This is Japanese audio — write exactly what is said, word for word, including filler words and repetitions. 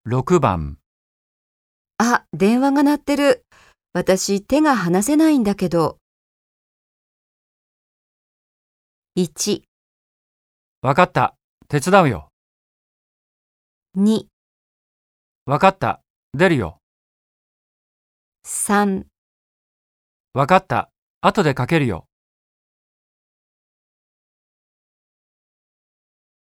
ろくばん。 あ、電話が鳴ってる。私、手が離せないんだけど。いち、 わかった。手伝うよ。 に、 わかった。出るよ。 さん、 わかった。後でかけるよ。